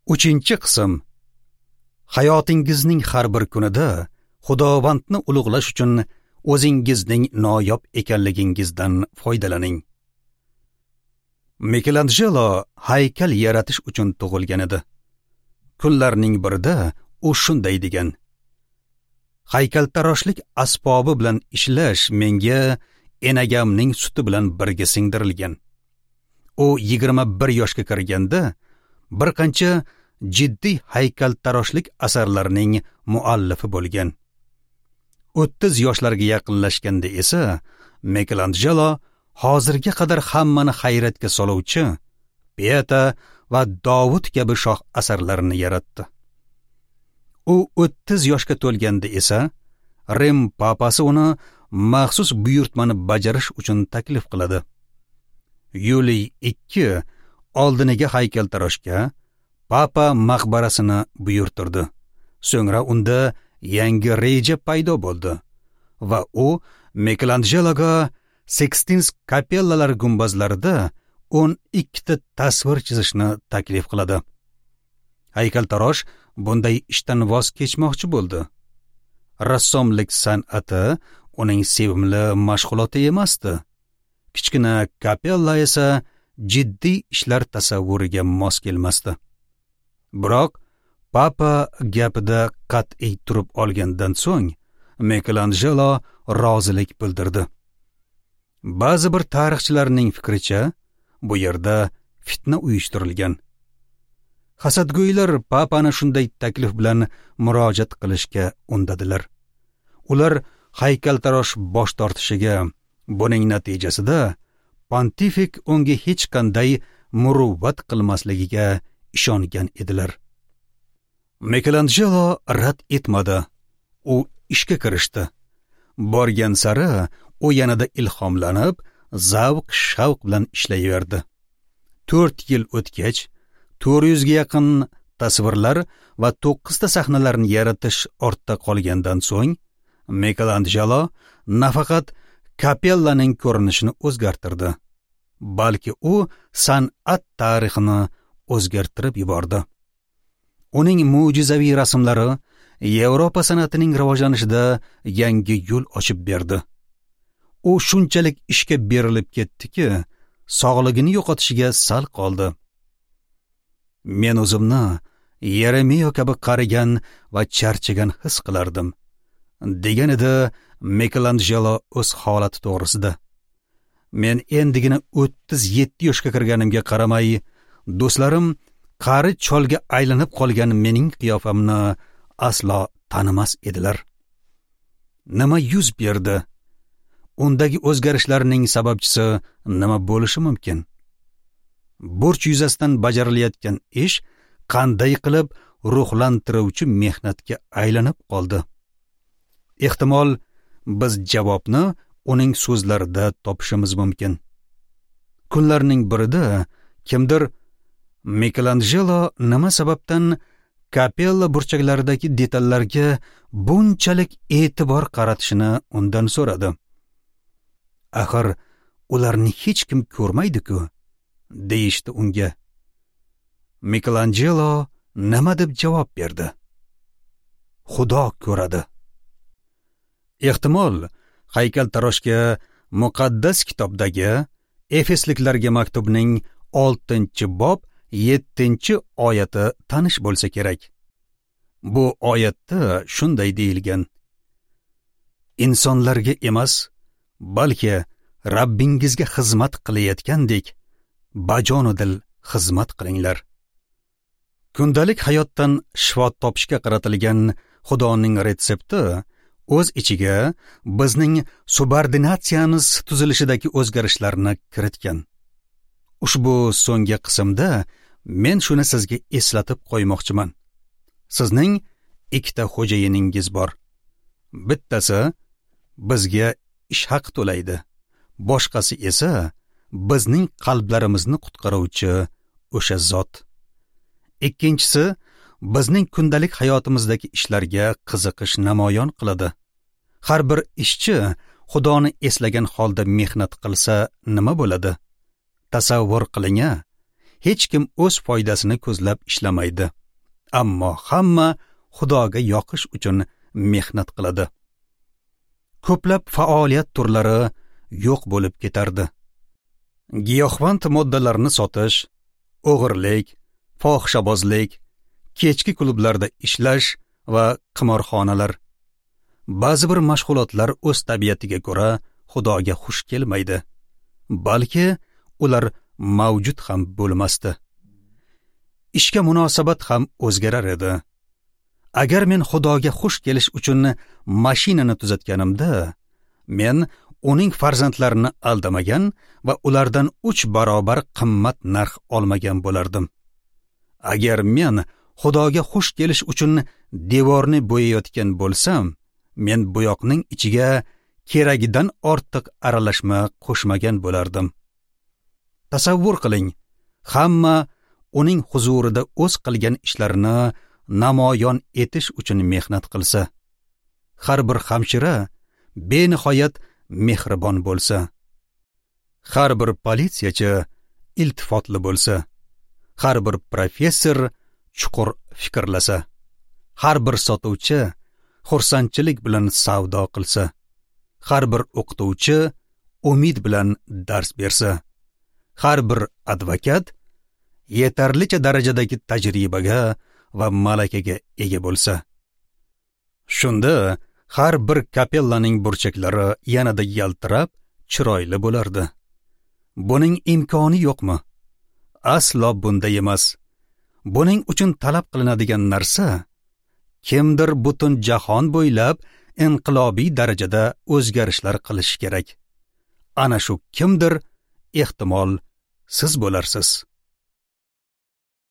Uchinchi qism. Hayotingizning har bir kunida Xudovandni ulug'lash uchun o'zingizning noyob ekanligingizdan foydalaning. Michelangelo haykal yaratish uchun tug'ilgan edi. Kunlarning birida u shunday degan: haykaltaroshlik asbobi bilan ishlash menga enagamning suti bilan birga singdirilgan. U 21 yoshga kirganda bir qancha jiddiy haykaltaroshlik asarlarining muallifi bo'lgan. 30 yoshlarga yaqinlashganda esa Michelangelo hozirga qadar hammani hayratga soluvchi Pieta va Dovud kabi shoh asarlarini yaratdi. U 30 yoshga to'lganda esa Rim papasi uni maxsus buyurtmani bajarish uchun taklif qiladi. Yuliy II oldiniga haykaltaroshga papa maqbarasini buyurtirdi. So'ngra unda yangi reja paydo bo'ldi va u Michelangeloga Sixtins kapellalar gumbazlarida 12 ta tasvir chizishni taklif qiladi. Haykaltarosh bunday ishdan voz kechmoqchi bo'ldi. Rassomlik san'ati uning sevimli mashg'uloti emasdi. Kichkina kapella esa jiddiy ishlar tasavvuriga mos kelmasdi. Biroq papa gapida qat'iy turib olgandan so'ng Michelangelo rozilik bildirdi. Ba'zi bir tarixchilarning fikricha, bu yerda fitna uyushtirilgan. Hasadgo'ylar papani shunday taklif bilan murojaat qilishga undadilar. Ular haykaltarosh bosh tortishiga, buning natijasida pontifik unga hech qanday muruvvat qilmasligiga ishongan edilar. Michelangelo rad etmadi. U ishga kirishdi. Borgan sari u yanada ilhomlanib, zavq-shavq bilan ishlayverdi. 4 yil o'tgach, 400 ga yaqin tasvirlar va 9 ta sahnalarni yaratish ortda qolgandan so'ng, Michelangelo nafaqat kapellaning ko'rinishini o'zgartirdi, balki u san'at tarixini o'zgartirib yubordi. Uning mo'jizaviy rasmlari Yevropa san'atining rivojlanishida yangi yo'l ochib berdi. U shunchalik ishga berilib ketdiki, sog'ligini yo'qotishiga sal qoldi. Men o'zimni Yeremiyo kabi qarigan va charchagan his qilardim, degan edi Michelangelo o'z holati to'g'risida. Men endigina 37 yoshga kirganimga qaramay, do'stlarim qari cholga aylanib qolgan mening qiyofamni aslo tanimas edilar. Nima yuz berdi? Undagi o'zgarishlarning sababchisi nima bo'lishi mumkin? Burch yuzasidan bajarilayotgan ish qanday qilib ruhlantiruvchi mehnatga aylanib qoldi? Ehtimol biz javobni uning so'zlarida topishimiz mumkin. Kunlarning birida kimdir Michelangelo nima sababdan kapella burchaklaridagi detallarga bunchalik e'tibor qaratishini undan so'radi. Axir ularni hech kim ko'rmaydi-ku, deyishdi unga. Michelangelo nima deb javob berdi? Xudo ko'radi. Ehtimol haykaltaroshga muqaddas kitobdagi Efesliklarga maktubning 6-bob 7-oyati tanish bo'lsa kerak. Bu oyatda shunday deyilgan: insonlarga emas, balki Rabbingizga xizmat qilayotgandek bajonidil xizmat qilinglar. Kundalik hayotdan shifo topishga qaratilgan Xudoning retsepti o'z ichiga bizning subordinatsiyamiz tuzilishidagi o'zgarishlarni kiritgan. Ushbu so'nggi qismda men shuni sizga eslatib qo'ymoqchiman. Sizning 2 ta xo'jayiningiz bor. Bittasi bizga ish haq to'laydi, boshqasi esa bizning qalblarimizni qutqaruvchi o'sha zot. Ikkinchisi bizning kundalik hayotimizdagi ishlarga qiziqish namoyon qiladi. Har bir ishchi Xudoni eslagan holda mehnat qilsa nima bo'ladi? Tasavvur qiling-a, hech kim o'z foydasini ko'zlab ishlamaydi. Ammo hamma Xudoga yoqish uchun mehnat qiladi. Ko'plab faoliyat turlari yo'q bo'lib ketardi. Giyohvand moddalarni sotish, o'g'irlik, fohishabozlik, kechki klublarda ishlash va qimorxonalar. Ba'zi bir mashg'ulotlar o'z tabiatiga ko'ra Xudoga xush kelmaydi, balki ular mavjud ham bo'lmasdi. Ishga munosabat ham o'zgarar edi. Agar men Xudoga xush kelish uchun mashinani tuzatganimda, men uning farzandlarini aldamagan va ulardan 3 barobar qimmat narx olmagan bo'lardim. Agar men Xudoga xush kelish uchun devorni bo'yayotgan bo'lsam, men bo'yoqning ichiga keragidan ortiq aralashma qo'shmagan bo'lardim. Tasavvur qiling, hamma uning huzurida o'z qilgan ishlarini namoyon etish uchun mehnat qilsa, har bir hamshira benihoyat mehribon bo'lsa, har bir politsiyachi iltifotli bo'lsa, har bir professor chuqur fikrlasa, har bir sotuvchi xursandchilik bilan savdo qilsa, har bir o'qituvchi umid bilan dars bersa, har bir advokat yetarlicha darajadagi tajribaga va malakaga ega bo'lsa, shunda har bir kapellaning burchaklari yanada yaltirab, chiroyli bo'lardi. Buning imkoni yo'qmi? Aslo bunday emas. Buning uchun talab qilinadigan narsa kimdir butun jahon bo'ylab inqilobiy darajada o'zgarishlar qilish kerak. Ana shu kimdir ehtimol siz bo'larsiz.